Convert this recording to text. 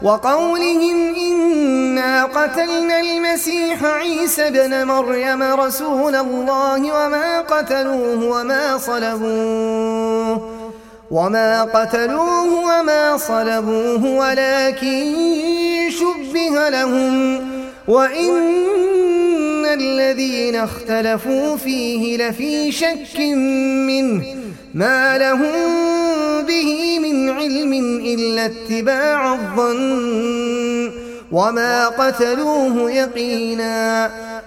وقولهم إنا قتلنا المسيح عيسى ابن مريم رسول الله وما قتلوه وما صلبوه ولكن شبه لهم وإن الذين اختلفوا فيه لفي شك منه ما لهم به من علم إلا اتباع الظن وما قتلوه يقينا